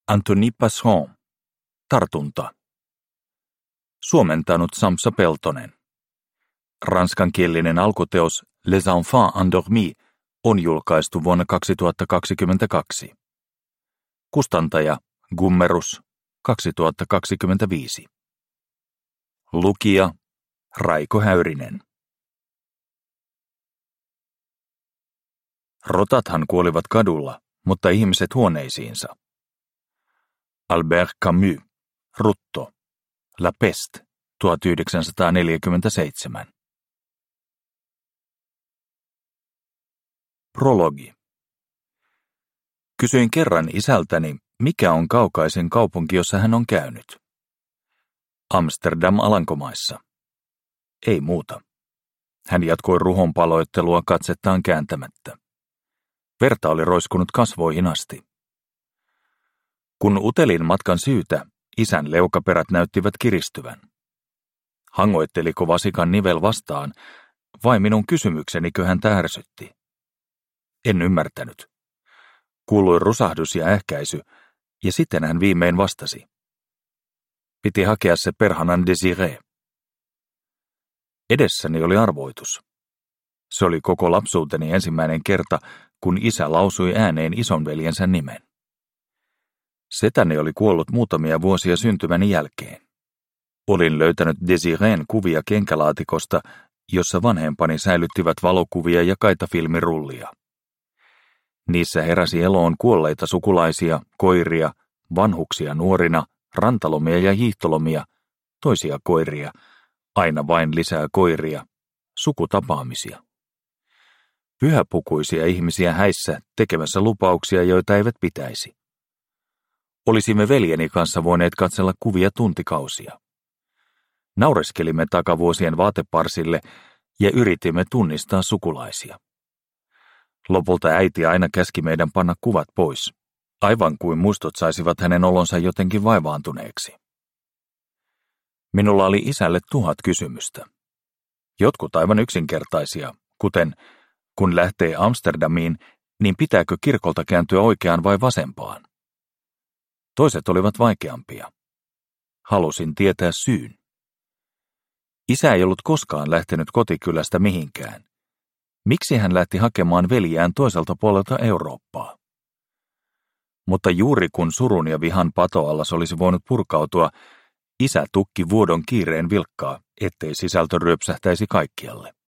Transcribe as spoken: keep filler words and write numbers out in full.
Anthony Passon. Tartunta. Suomentanut Sampsa Peltonen. Ranskankielinen alkuteos Les Enfants Endormis on julkaistu vuonna kaksituhattakaksikymmentäkaksi. Kustantaja Gummerus kaksituhattakaksikymmentäviisi. Lukija Raiko Häyrinen. Rotathan kuolivat kadulla, mutta ihmiset huoneisiinsa. Albert Camus, Rutto, La Peste, tuhatyhdeksänsataaneljäkymmentäseitsemän. Prologi. Kysyin kerran isältäni, mikä on kaukaisin kaupunki, jossa hän on käynyt. Amsterdam Alankomaissa. Ei muuta. Hän jatkoi ruhonpaloittelua katsettaan kääntämättä. Verta oli roiskunut kasvoihin asti. Kun utelin matkan syytä, isän leukaperät näyttivät kiristyvän. Hangoitteliko vasikan nivel vastaan, vai minun kysymyksenikö hän ärsytti? En ymmärtänyt. Kuului rusahdus ja ähkäisy, ja sitten hän viimein vastasi. Piti hakea se perhanan Désiré. Edessäni oli arvoitus. Se oli koko lapsuuteni ensimmäinen kerta, kun isä lausui ääneen isonveljensä nimen. Setäni oli kuollut muutamia vuosia syntymäni jälkeen. Olin löytänyt Désirén kuvia kenkälaatikosta, jossa vanhempani säilyttivät valokuvia ja kaitafilmirullia. Niissä heräsi eloon kuolleita sukulaisia, koiria, vanhuksia nuorina, rantalomia ja hiihtolomia, toisia koiria, aina vain lisää koiria, sukutapaamisia. Pyhäpukuisia ihmisiä häissä tekemässä lupauksia, joita eivät pitäisi. Olisimme veljeni kanssa voineet katsella kuvia tuntikausia. Naureskelimme takavuosien vaateparsille ja yritimme tunnistaa sukulaisia. Lopulta äiti aina käski meidän panna kuvat pois, aivan kuin muistot saisivat hänen olonsa jotenkin vaivaantuneeksi. Minulla oli isälle tuhat kysymystä. Jotkut aivan yksinkertaisia, kuten kun lähtee Amsterdamiin, niin pitääkö kirkolta kääntyä oikeaan vai vasempaan? Toiset olivat vaikeampia. Halusin tietää syyn. Isä ei ollut koskaan lähtenyt kotikylästä mihinkään. Miksi hän lähti hakemaan veljään toiselta puolelta Eurooppaa? Mutta juuri kun surun ja vihan patoallas olisi voinut purkautua, isä tukki vuodon kiireen vilkkaa, ettei sisältö ryöpsähtäisi kaikkialle.